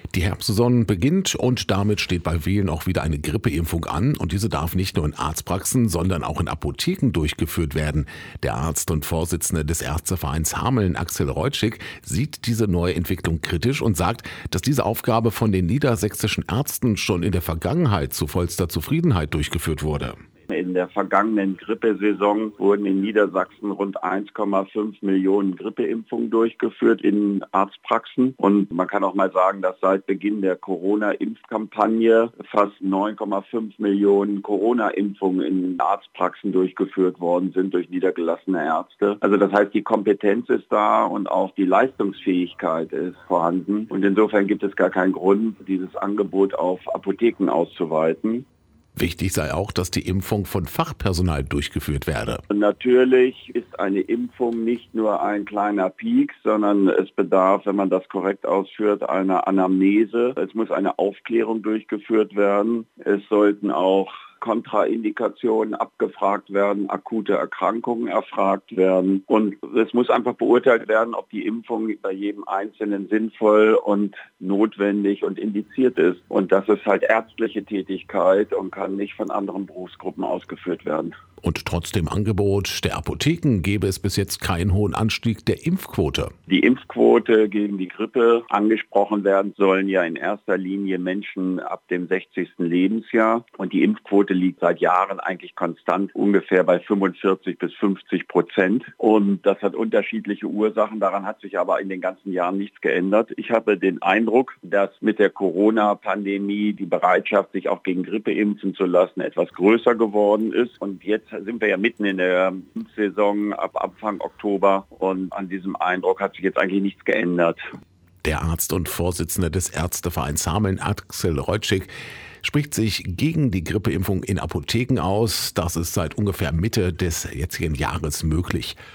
Die Herbstsaison beginnt und damit steht bei vielen auch wieder eine Grippeimpfung an. Und diese darf nicht nur in Arztpraxen, sondern auch in Apotheken durchgeführt werden. Der Arzt und Vorsitzende des Ärztevereins Hameln, Axel Reutschig, sieht diese neue Entwicklung kritisch und sagt, dass diese Aufgabe von den niedersächsischen Ärzten schon in der Vergangenheit zu vollster Zufriedenheit durchgeführt wurde. In der vergangenen Grippesaison wurden in Niedersachsen rund 1,5 Millionen Grippeimpfungen durchgeführt in Arztpraxen. Und man kann auch mal sagen, dass seit Beginn der Corona-Impfkampagne fast 9,5 Millionen Corona-Impfungen in Arztpraxen durchgeführt worden sind durch niedergelassene Ärzte. Also das heißt, die Kompetenz ist da und auch die Leistungsfähigkeit ist vorhanden. Und insofern gibt es gar keinen Grund, dieses Angebot auf Apotheken auszuweiten. Wichtig sei auch, dass die Impfung von Fachpersonal durchgeführt werde. Und natürlich ist eine Impfung nicht nur ein kleiner Piek, sondern es bedarf, wenn man das korrekt ausführt, einer Anamnese. Es muss eine Aufklärung durchgeführt werden. Es sollten auch Kontraindikationen abgefragt werden, akute Erkrankungen erfragt werden. Und es muss einfach beurteilt werden, ob die Impfung bei jedem Einzelnen sinnvoll und notwendig und indiziert ist. Und das ist halt ärztliche Tätigkeit und kann nicht von anderen Berufsgruppen ausgeführt werden. Und trotz dem Angebot der Apotheken gäbe es bis jetzt keinen hohen Anstieg der Impfquote. Die Impfquote gegen die Grippe angesprochen werden sollen ja in erster Linie Menschen ab dem 60. Lebensjahr. Und die Impfquote liegt seit Jahren eigentlich konstant ungefähr bei 45-50%. Und das hat unterschiedliche Ursachen. Daran hat sich aber in den ganzen Jahren nichts geändert. Ich habe den Eindruck, dass mit der Corona-Pandemie die Bereitschaft, sich auch gegen Grippe impfen zu lassen, etwas größer geworden ist. Und jetzt sind wir ja mitten in der Impfsaison ab Anfang Oktober. Und an diesem Eindruck hat sich jetzt eigentlich nichts geändert. Der Arzt und Vorsitzende des Ärztevereins Hameln, Axel Reutschig, spricht sich gegen die Grippeimpfung in Apotheken aus. Das ist seit ungefähr Mitte des jetzigen Jahres möglich.